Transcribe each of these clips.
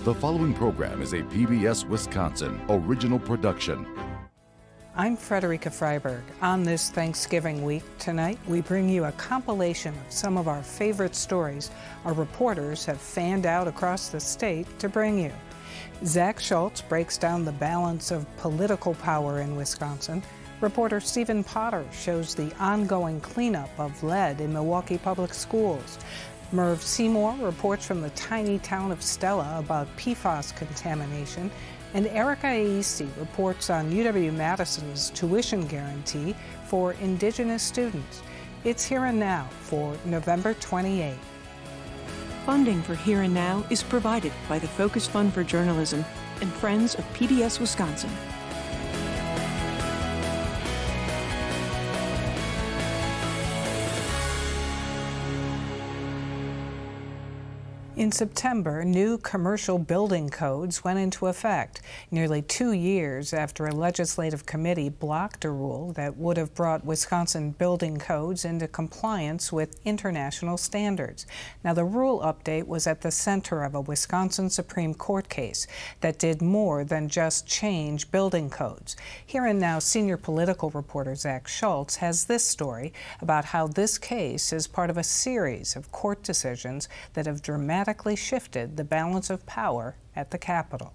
The following program is a PBS Wisconsin original production. I'm Frederica Freiberg. On this Thanksgiving week tonight, we bring you a compilation of some of our favorite stories our reporters have fanned out across the state to bring you. Zach Schultz breaks down the balance of political power in Wisconsin. Reporter Stephen Potter shows the ongoing cleanup of lead in Milwaukee Public Schools. Merv Seymour reports from the tiny town of Stella about PFAS contamination. And Erica Aisi reports on UW-Madison's tuition guarantee for Indigenous students. It's Here and Now for November 28. Funding for Here and Now is provided by the Focus Fund for Journalism and Friends of PBS Wisconsin. In September, new commercial building codes went into effect, nearly 2 years after a legislative committee blocked a rule that would have brought Wisconsin building codes into compliance with international standards. Now, the rule update was at the center of a Wisconsin Supreme Court case that did more than just change building codes. Here and Now senior political reporter Zach Schultz has this story about how this case is part of a series of court decisions that have dramatically shifted the balance of power at the Capitol.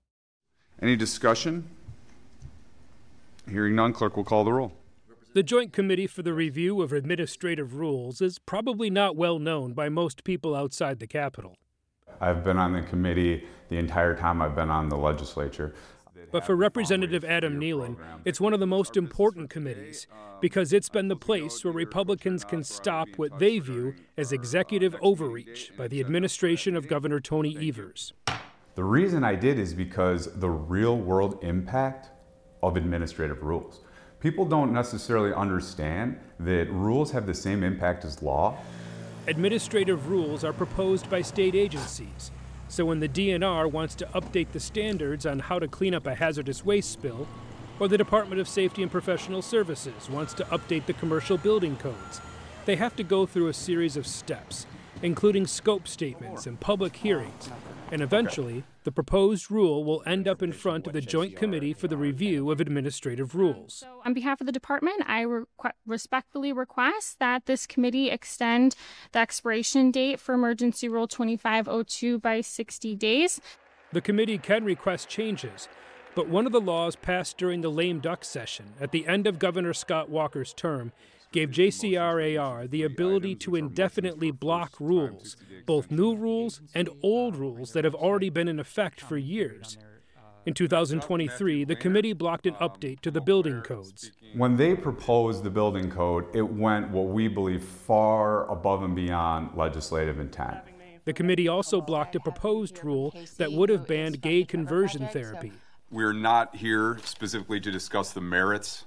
Any discussion? Hearing none, clerk will call the roll. The Joint Committee for the Review of Administrative Rules is probably not well known by most people outside the Capitol. I've been on the committee the entire time I've been on the legislature. But for Representative Adam Nealon, it's one of the most important committees because it's been the place where Republicans can stop what they view as executive overreach by the administration of Governor Tony Evers. The reason I did is because the real-world impact of administrative rules. People don't necessarily understand that rules have the same impact as law. Administrative rules are proposed by state agencies. So when the DNR wants to update the standards on how to clean up a hazardous waste spill, or the Department of Safety and Professional Services wants to update the commercial building codes, they have to go through a series of steps, including scope statements and public hearings. And eventually, the proposed rule will end up in front of the Joint Committee for the Review of Administrative Rules. So on behalf of the department, I respectfully request that this committee extend the expiration date for Emergency Rule 2502 by 60 days. The committee can request changes, but one of the laws passed during the lame duck session at the end of Governor Scott Walker's term gave JCRAR the ability to indefinitely block rules, both new rules and old rules that have already been in effect for years. In 2023, the committee blocked an update to the building codes. When they proposed the building code, it went what we believe far above and beyond legislative intent. The committee also blocked a proposed rule that would have banned gay conversion therapy. We're not here specifically to discuss the merits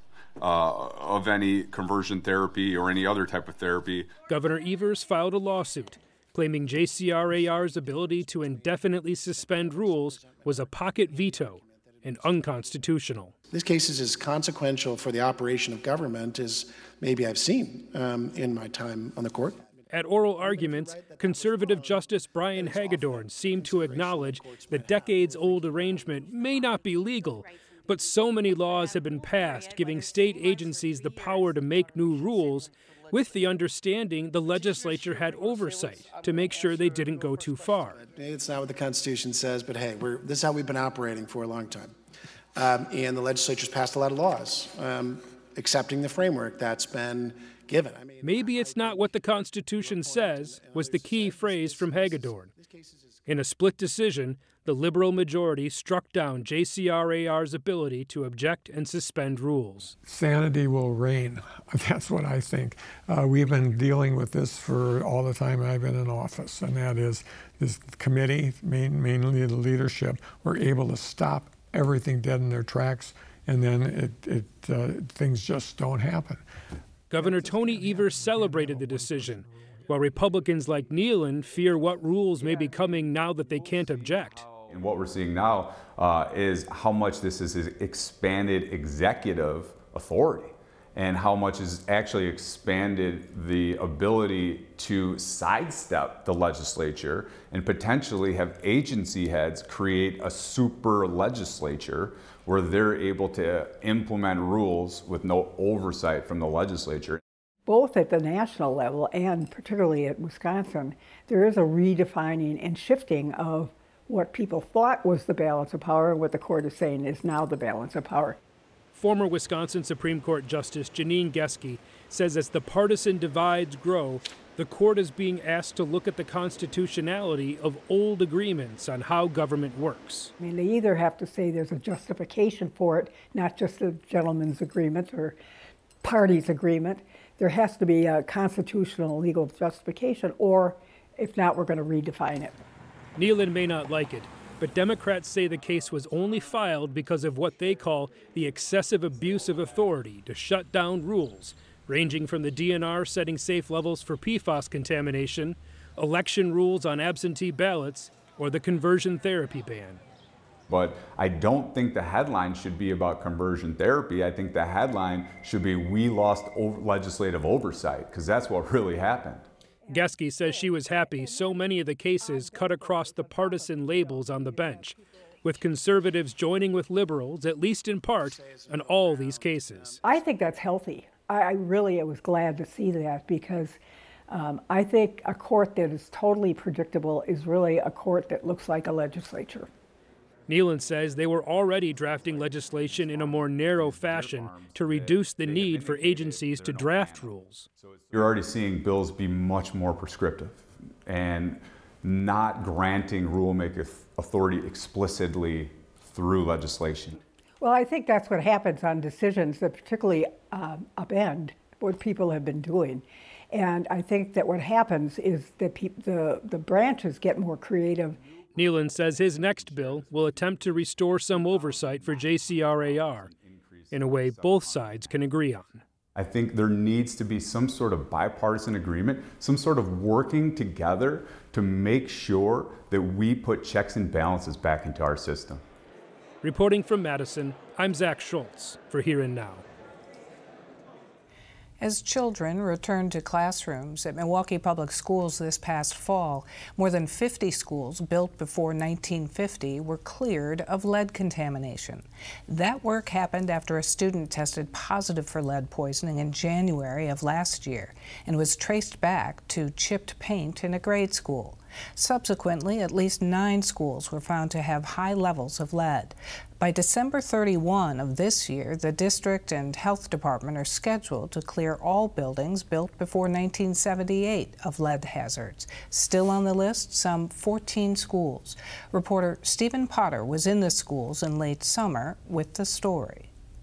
of any conversion therapy or any other type of therapy. Governor Evers filed a lawsuit claiming JCRAR's ability to indefinitely suspend rules was a pocket veto and unconstitutional. This case is as consequential for the operation of government as maybe I've seen in my time on the court. At oral arguments, conservative Justice Brian Hagedorn seemed to acknowledge the decades-old arrangement may not be legal, but so many laws have been passed giving state agencies the power to make new rules with the understanding the legislature had oversight to make sure they didn't go too far. It's not what the Constitution says, but hey, this is how we've been operating for a long time. And the legislature's passed a lot of laws, accepting the framework that's been given. Maybe it's not what the Constitution says was the key phrase from Hagedorn. In a split decision, the Liberal majority struck down JCRAR's ability to object and suspend rules. Sanity will reign. That's what I think. We've been dealing with this for all the time I've been in office, and that is this committee, mainly the leadership, were able to stop everything dead in their tracks, and then things just don't happen. Governor Tony Evers celebrated the decision, while Republicans like Nealon fear what rules may be coming now that they can't object. And what we're seeing now is how much this is expanded executive authority. and how much has actually expanded the ability to sidestep the legislature and potentially have agency heads create a super legislature where they're able to implement rules with no oversight from the legislature. Both at the national level and particularly at Wisconsin, there is a redefining and shifting of what people thought was the balance of power and what the court is saying is now the balance of power. Former Wisconsin Supreme Court Justice Janine Geske says as the partisan divides grow, the court is being asked to look at the constitutionality of old agreements on how government works. I mean, they either have to say there's a justification for it, not just a gentleman's agreement or party's agreement. There has to be a constitutional legal justification, or if not, we're going to redefine it. Nealon may not like it, but Democrats say the case was only filed because of what they call the excessive abuse of authority to shut down rules, ranging from the DNR setting safe levels for PFAS contamination, election rules on absentee ballots, or the conversion therapy ban. But I don't think the headline should be about conversion therapy. I think the headline should be, we lost legislative oversight, because that's what really happened. Geske says she was happy so many of the cases cut across the partisan labels on the bench, with conservatives joining with liberals, at least in part, on all these cases. I think that's healthy. I really was glad to see that, because I think a court that is totally predictable is really a court that looks like a legislature. Nealon says they were already drafting legislation in a more narrow fashion to reduce the need for agencies to draft rules. You're already seeing bills be much more prescriptive and not granting rulemaking authority explicitly through legislation. Well, I think that's what happens on decisions that particularly upend what people have been doing. And I think that what happens is that the branches get more creative. Nealon says his next bill will attempt to restore some oversight for JCRAR in a way both sides can agree on. I think there needs to be some sort of bipartisan agreement, some sort of working together to make sure that we put checks and balances back into our system. Reporting from Madison, I'm Zach Schultz for Here and Now. As children returned to classrooms at Milwaukee Public Schools this past fall, more than 50 schools built before 1950 were cleared of lead contamination. That work happened after a student tested positive for lead poisoning in January of last year and was traced back to chipped paint in a grade school. Subsequently, at least 9 schools were found to have high levels of lead. By December 31 of this year, the district and health department are scheduled to clear all buildings built before 1978 of lead hazards. Still on the list, some 14 schools. Reporter Stephen Potter was in the schools in late summer with the story.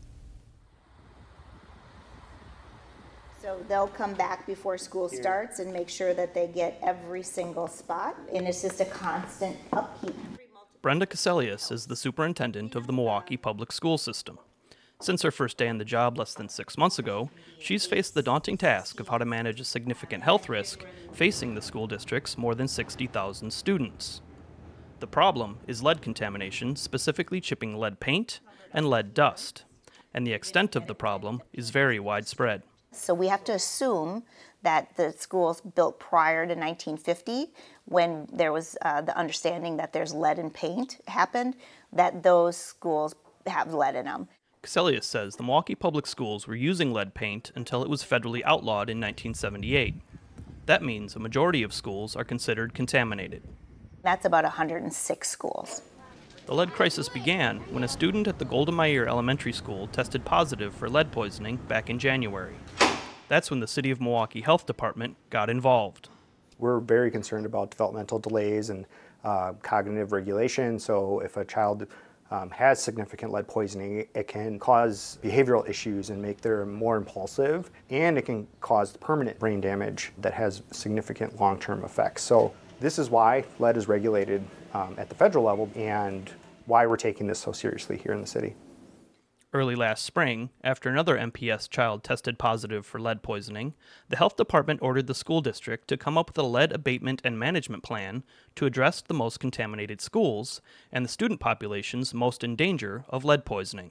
So they'll come back before school starts and make sure that they get every single spot, and it's just a constant upkeep. Brenda Caselius is the superintendent of the Milwaukee Public School System. Since her first day on the job less than 6 months ago, she's faced the daunting task of how to manage a significant health risk facing the school district's more than 60,000 students. The problem is lead contamination, specifically chipping lead paint and lead dust, and the extent of the problem is very widespread. So we have to assume that the schools built prior to 1950, when there was the understanding that there's lead in paint happened, that those schools have lead in them. Caselius says the Milwaukee Public Schools were using lead paint until it was federally outlawed in 1978. That means a majority of schools are considered contaminated. That's about 106 schools. The lead crisis began when a student at the Golda Meir Elementary School tested positive for lead poisoning back in January. That's when the City of Milwaukee Health Department got involved. We're very concerned about developmental delays and cognitive regulation. So if a child has significant lead poisoning, it can cause behavioral issues and make them more impulsive, and it can cause permanent brain damage that has significant long-term effects. So this is why lead is regulated at the federal level and why we're taking this so seriously here in the city. Early last spring, after another MPS child tested positive for lead poisoning, the health department ordered the school district to come up with a lead abatement and management plan to address the most contaminated schools and the student populations most in danger of lead poisoning.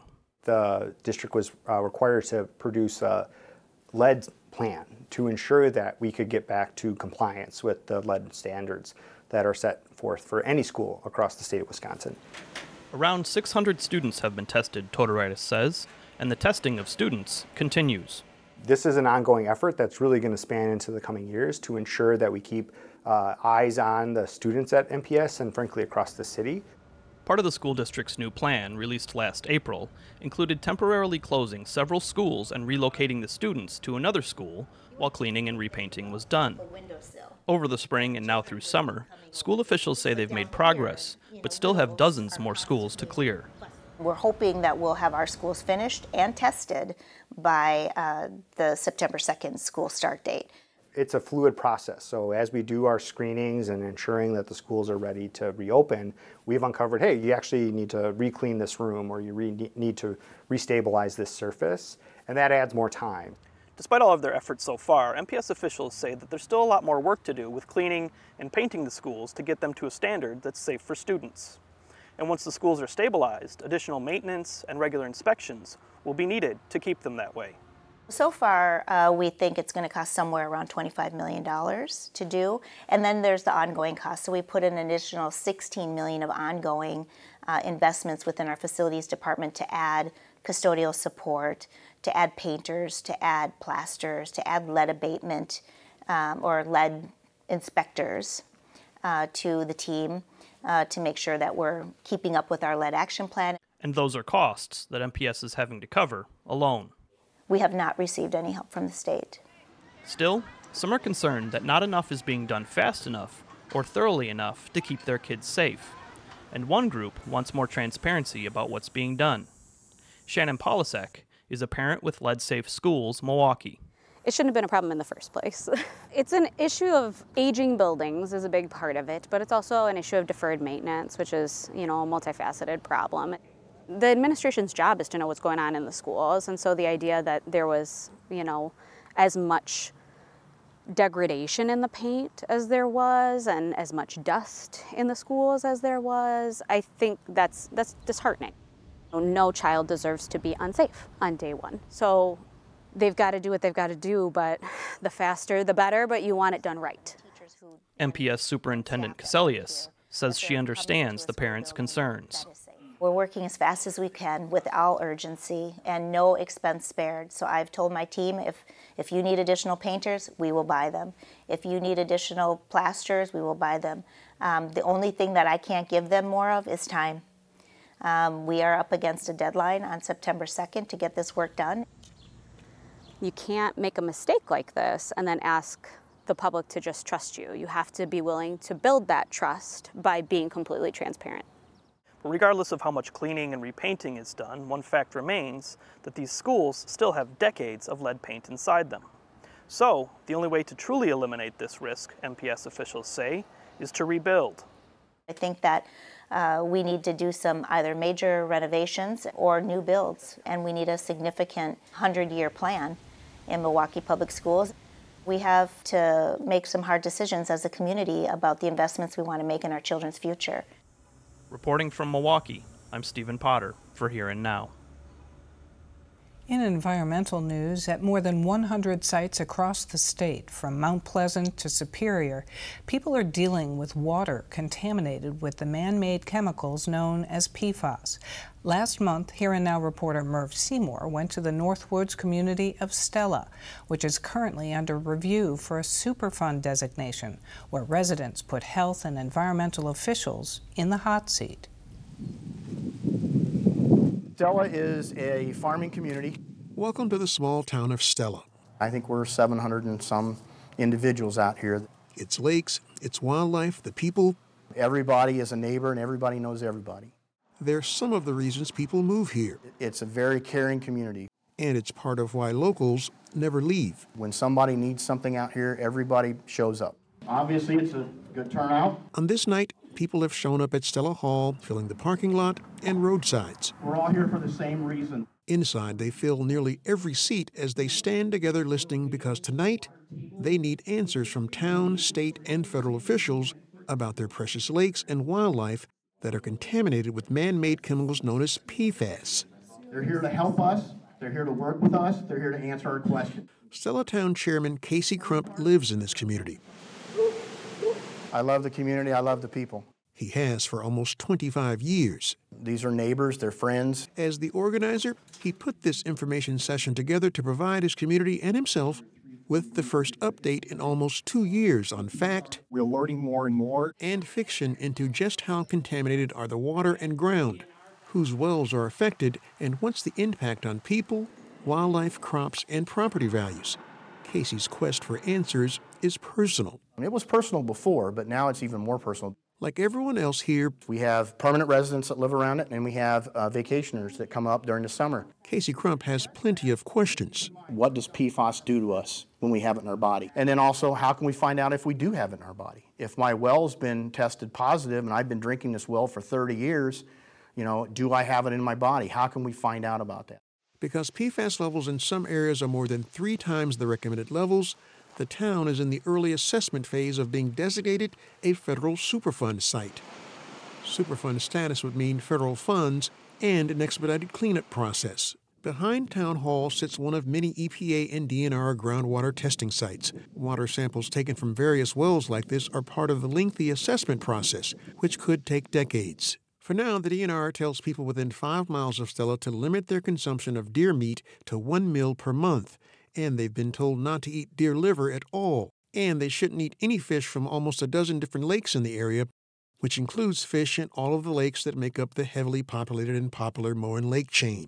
The district was required to produce a lead plan to ensure that we could get back to compliance with the lead standards that are set forth for any school across the state of Wisconsin. Around 600 students have been tested, Totoritis says, and the testing of students continues. This is an ongoing effort that's really going to span into the coming years to ensure that we keep eyes on the students at MPS and frankly across the city. Part of the school district's new plan, released last April, included temporarily closing several schools and relocating the students to another school while cleaning and repainting was done. Over the spring and now through summer, school officials say they've made progress, but still have dozens more schools to clear. We're hoping that we'll have our schools finished and tested by the September 2nd school start date. It's a fluid process, so as we do our screenings and ensuring that the schools are ready to reopen, we've uncovered, hey, you actually need to re-clean this room or you need to restabilize this surface, and that adds more time. Despite all of their efforts so far, MPS officials say that there's still a lot more work to do with cleaning and painting the schools to get them to a standard that's safe for students. And once the schools are stabilized, additional maintenance and regular inspections will be needed to keep them that way. So far, we think it's going to cost somewhere around $25 million to do, and then there's the ongoing cost. So we put an additional $16 million of ongoing investments within our facilities department to add custodial support, to add painters, to add plasters, to add lead abatement or lead inspectors to the team to make sure that we're keeping up with our lead action plan. And those are costs that MPS is having to cover alone. We have not received any help from the state. Still, some are concerned that not enough is being done fast enough or thoroughly enough to keep their kids safe. And one group wants more transparency about what's being done. Shannon Polisek is a parent with Lead Safe Schools, Milwaukee. It shouldn't have been a problem in the first place. It's an issue of aging buildings is a big part of it, but it's also an issue of deferred maintenance, which is, a multifaceted problem. The administration's job is to know what's going on in the schools, and so the idea that there was, as much degradation in the paint as there was and as much dust in the schools as there was, I think that's disheartening. No child deserves to be unsafe on day one. So they've got to do what they've got to do, but the faster the better, but you want it done right. MPS Superintendent Caselius says she understands the parents' concerns. We're working as fast as we can with all urgency and no expense spared. So I've told my team, if you need additional painters, we will buy them. If you need additional plasters, we will buy them. The only thing that I can't give them more of is time. We are up against a deadline on September 2nd to get this work done. You can't make a mistake like this and then ask the public to just trust you. You have to be willing to build that trust by being completely transparent. Regardless of how much cleaning and repainting is done, one fact remains that these schools still have decades of lead paint inside them. So, the only way to truly eliminate this risk, MPS officials say, is to rebuild. I think that we need to do some either major renovations or new builds, and we need a significant 100-year plan in Milwaukee Public Schools. We have to make some hard decisions as a community about the investments we want to make in our children's future. Reporting from Milwaukee, I'm Stephen Potter for Here and Now. In environmental news, at more than 100 sites across the state, from Mount Pleasant to Superior, people are dealing with water contaminated with the man-made chemicals known as PFAS. Last month, Here and Now reporter Merv Seymour went to the Northwoods community of Stella, which is currently under review for a Superfund designation, where residents put health and environmental officials in the hot seat. Stella is a farming community. Welcome to the small town of Stella. I think we're 700 and some individuals out here. Its lakes, its wildlife, the people. Everybody is a neighbor and everybody knows everybody. They're some of the reasons people move here. It's a very caring community. And it's part of why locals never leave. When somebody needs something out here, everybody shows up. Obviously, it's a good turnout. On this night, people have shown up at Stella Hall, filling the parking lot and roadsides. We're all here for the same reason. Inside, they fill nearly every seat as they stand together listening because tonight, they need answers from town, state, and federal officials about their precious lakes and wildlife that are contaminated with man-made chemicals known as PFAS. They're here to help us. They're here to work with us. They're here to answer our questions. Stella Town Chairman Casey Crump lives in this community. I love the community. I love the people. He has for almost 25 years. These are neighbors. They're friends. As the organizer, he put this information session together to provide his community and himself with the first update in almost 2 years on fact, we're learning more and more, and fiction into just how contaminated are the water and ground, whose wells are affected, and what's the impact on people, wildlife, crops, and property values. Casey's quest for answers is personal. It was personal before, but now it's even more personal. Like everyone else here, we have permanent residents that live around it, and we have vacationers that come up during the summer. Casey Crump has plenty of questions. What does PFAS do to us when we have it in our body? And then also, how can we find out if we do have it in our body? If my well's been tested positive and I've been drinking this well for 30 years, do I have it in my body? How can we find out about that? Because PFAS levels in some areas are more than 3 times the recommended levels, the town is in the early assessment phase of being designated a federal Superfund site. Superfund status would mean federal funds and an expedited cleanup process. Behind Town Hall sits one of many EPA and DNR groundwater testing sites. Water samples taken from various wells like this are part of the lengthy assessment process, which could take decades. For now, the DNR tells people within 5 miles of Stella to limit their consumption of deer meat to 1 meal per month. And they've been told not to eat deer liver at all. And they shouldn't eat any fish from almost a dozen different lakes in the area, which includes fish in all of the lakes that make up the heavily populated and popular Moen Lake chain.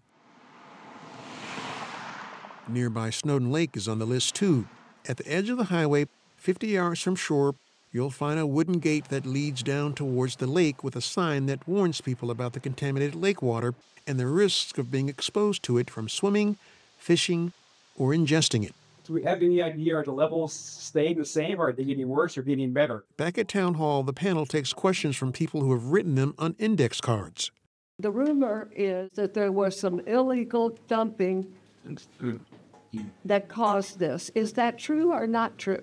Nearby Snowden Lake is on the list too. At the edge of the highway, 50 yards from shore, you'll find a wooden gate that leads down towards the lake with a sign that warns people about the contaminated lake water and the risks of being exposed to it from swimming, fishing, or ingesting it. Do we have any idea, are the levels staying the same, or are they getting worse or getting better? Back at Town Hall, the panel takes questions from people who have written them on index cards. The rumor is that there was some illegal dumping that caused this. Is that true or not true?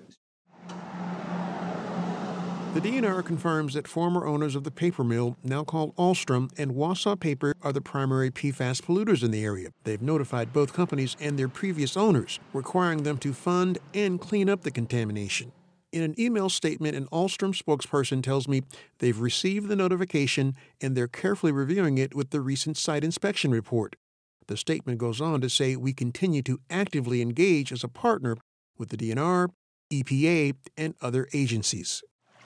The DNR confirms that former owners of the paper mill, now called Alstrom, and Wausau Paper are the primary PFAS polluters in the area. They've notified both companies and their previous owners, requiring them to fund and clean up the contamination. In an email statement, an Alstrom spokesperson tells me they've received the notification and they're carefully reviewing it with the recent site inspection report. The statement goes on to say we continue to actively engage as a partner with the DNR, EPA, and other agencies.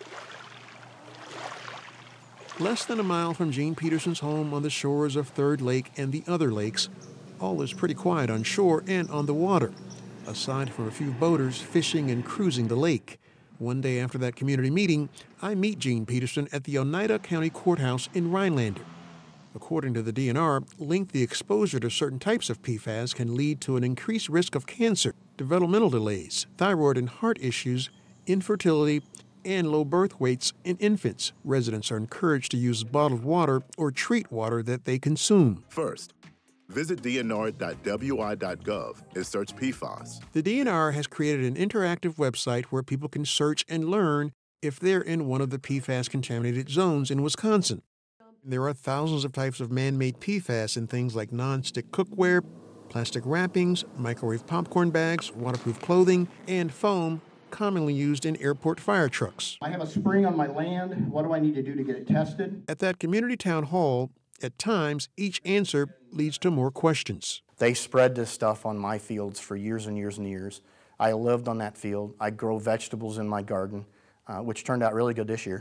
Less than a mile from Gene Peterson's home on the shores of Third Lake and the other lakes, all is pretty quiet on shore and on the water, aside from a few boaters fishing and cruising the lake. One day after that community meeting, I meet Gene Peterson at the Oneida County Courthouse in Rhinelander. According to the DNR, lengthy exposure to certain types of PFAS can lead to an increased risk of cancer, developmental delays, thyroid and heart issues, infertility, and low birth weights in infants. Residents are encouraged to use bottled water or treat water that they consume. First, visit dnr.wi.gov and search PFAS. The DNR has created an interactive website where people can search and learn if they're in one of the PFAS-contaminated zones in Wisconsin. There are thousands of types of man-made PFAS in things like non-stick cookware, plastic wrappings, microwave popcorn bags, waterproof clothing, and foam, commonly used in airport fire trucks. I have a spring on my land. What do I need to do to get it tested? At that community town hall, at times, each answer leads to more questions. They spread this stuff on my fields for years and years and years. I lived on that field. I grow vegetables in my garden, which turned out really good this year.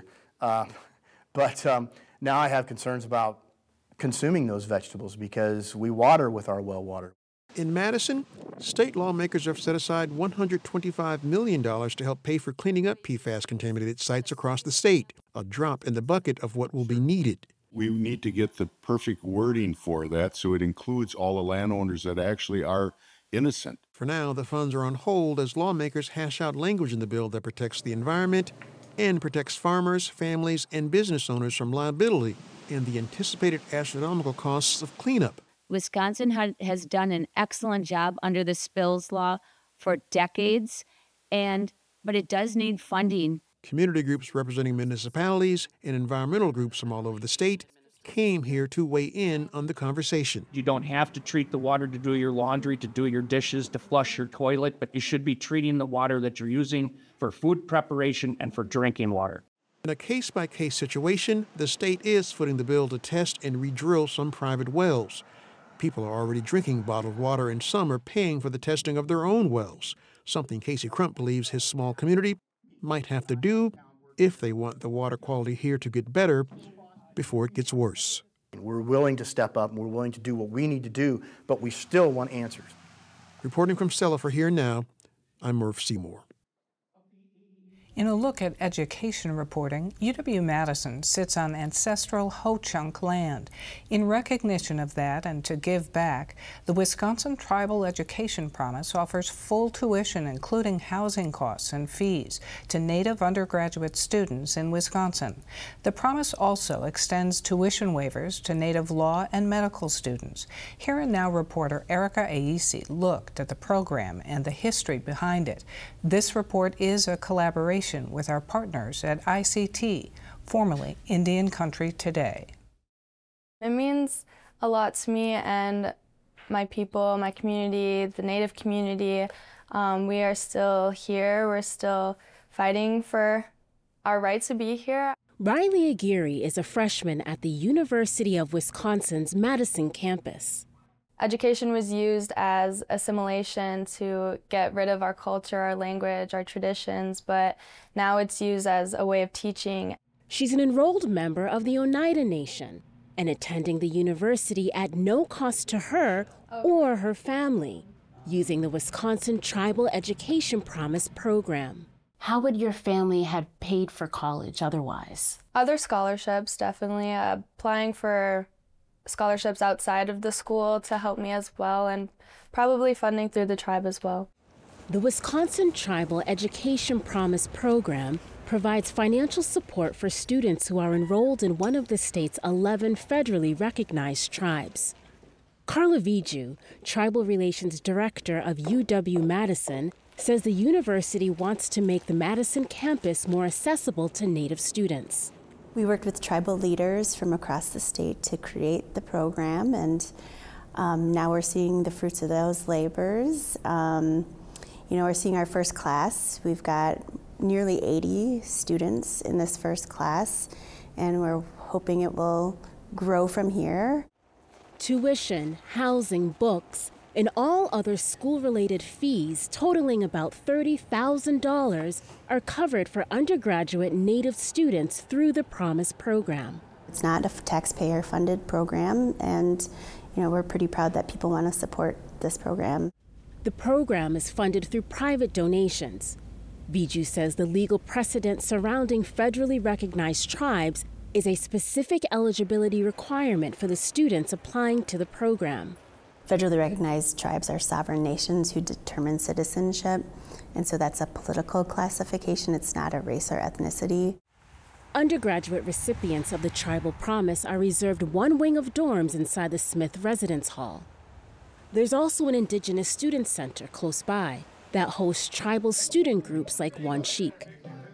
But now I have concerns about consuming those vegetables because we water with our well water. In Madison, state lawmakers have set aside $125 million to help pay for cleaning up PFAS-contaminated sites across the state, a drop in the bucket of what will be needed. We need to get the perfect wording for that so it includes all the landowners that actually are innocent. For now, the funds are on hold as lawmakers hash out language in the bill that protects the environment and protects farmers, families, and business owners from liability and the anticipated astronomical costs of cleanup. Wisconsin has done an excellent job under the spills law for decades, but it does need funding. Community groups representing municipalities and environmental groups from all over the state came here to weigh in on the conversation. You don't have to treat the water to do your laundry, to do your dishes, to flush your toilet, but you should be treating the water that you're using for food preparation and for drinking water. In a case-by-case situation, the state is footing the bill to test and re-drill some private wells. People are already drinking bottled water, and some are paying for the testing of their own wells, something Casey Crump believes his small community might have to do if they want the water quality here to get better before it gets worse. We're willing to step up and we're willing to do what we need to do, but we still want answers. Reporting from Stella for Here Now, I'm Murph Seymour. In a look at education reporting, UW-Madison sits on ancestral Ho-Chunk land. In recognition of that and to give back, the Wisconsin Tribal Education Promise offers full tuition, including housing costs and fees, to Native undergraduate students in Wisconsin. The promise also extends tuition waivers to Native law and medical students. Here and Now reporter Erica Aisi looked at the program and the history behind it. This report is a collaboration with our partners at ICT, formerly Indian Country Today. It means a lot to me and my people, my community, the Native community. We are still here. We're still fighting for our right to be here. Riley Aguirre is a freshman at the University of Wisconsin's Madison campus. Education was used as assimilation to get rid of our culture, our language, our traditions, but now it's used as a way of teaching. She's an enrolled member of the Oneida Nation and attending the university at no cost to her or her family, using the Wisconsin Tribal Education Promise program. How would your family have paid for college otherwise? Other scholarships, definitely. Applying for scholarships outside of the school to help me as well, and probably funding through the tribe as well. The Wisconsin Tribal Education Promise program provides financial support for students who are enrolled in one of the state's 11 federally recognized tribes. Carla Viju, Tribal Relations Director of UW-Madison, says the university wants to make the Madison campus more accessible to Native students. We worked with tribal leaders from across the state to create the program, and now we're seeing the fruits of those labors. We're seeing our first class. We've got nearly 80 students in this first class, and we're hoping it will grow from here. Tuition, housing, books, and all other school-related fees totaling about $30,000 are covered for undergraduate Native students through the Promise program. It's not a taxpayer-funded program, and we're pretty proud that people want to support this program. The program is funded through private donations. Viju says the legal precedent surrounding federally recognized tribes is a specific eligibility requirement for the students applying to the program. Federally recognized tribes are sovereign nations who determine citizenship, and so that's a political classification. It's not a race or ethnicity. Undergraduate recipients of the Tribal Promise are reserved one wing of dorms inside the Smith Residence Hall. There's also an Indigenous Student Center close by that hosts tribal student groups like One Sheik.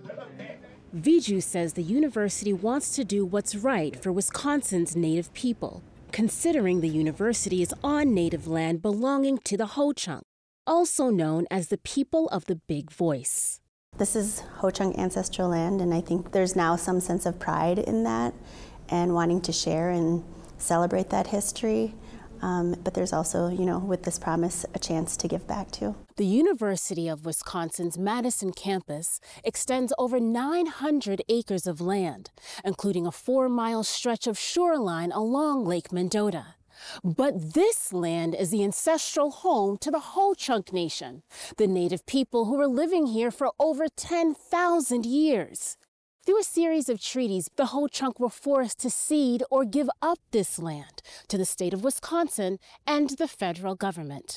Viju says the university wants to do what's right for Wisconsin's Native people, considering the university is on Native land belonging to the Ho-Chunk, also known as the people of the Big Voice. This is Ho-Chunk ancestral land, and I think there's now some sense of pride in that and wanting to share and celebrate that history. But there's also, with this promise, a chance to give back too. The University of Wisconsin's Madison campus extends over 900 acres of land, including a 4-mile stretch of shoreline along Lake Mendota. But this land is the ancestral home to the Ho-Chunk Nation, the Native people who were living here for over 10,000 years. Through a series of treaties, the Ho-Chunk were forced to cede or give up this land to the state of Wisconsin and the federal government.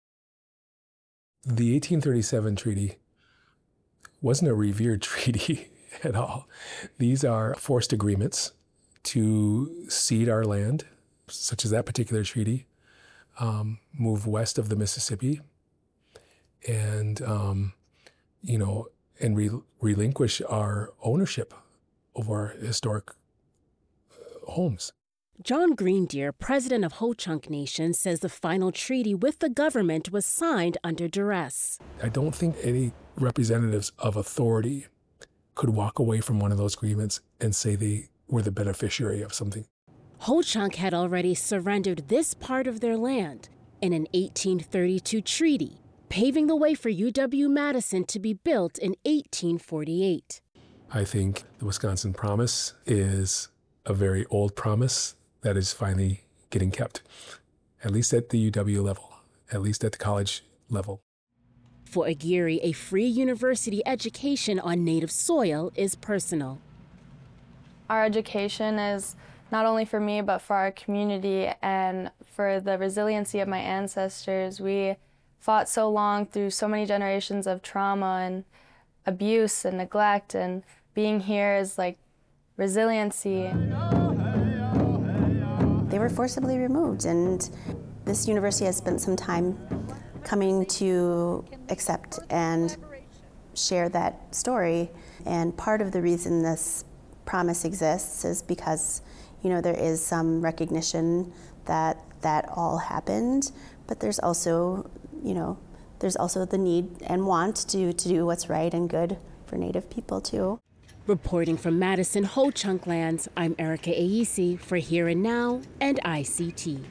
The 1837 treaty wasn't a revered treaty at all. These are forced agreements to cede our land, such as that particular treaty, move west of the Mississippi, and relinquish our ownership of our historic homes. John Greendeer, president of Ho-Chunk Nation, says the final treaty with the government was signed under duress. I don't think any representatives of authority could walk away from one of those agreements and say they were the beneficiary of something. Ho-Chunk had already surrendered this part of their land in an 1832 treaty, paving the way for UW-Madison to be built in 1848. I think the Wisconsin Promise is a very old promise that is finally getting kept, at least at the UW level, at least at the college level. For Aguirre, a free university education on native soil is personal. Our education is not only for me, but for our community and for the resiliency of my ancestors. We fought so long through so many generations of trauma and abuse and neglect, and being here is like resiliency. They were forcibly removed, and this university has spent some time coming to accept and share that story. And part of the reason this promise exists is because, there is some recognition that that all happened, but there's also, the need and want to do what's right and good for Native people too. Reporting from Madison Ho-Chunk lands, I'm Erica Aisi for Here and Now and ICT.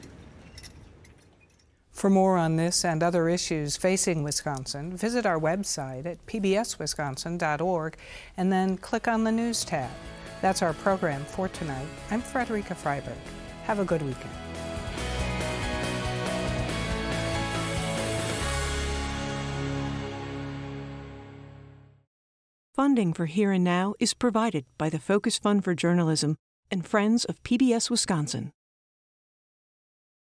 For more on this and other issues facing Wisconsin, visit our website at pbswisconsin.org and then click on the News tab. That's our program for tonight. I'm Frederica Freiberg. Have a good weekend. Funding for Here and Now is provided by the Focus Fund for Journalism and Friends of PBS Wisconsin.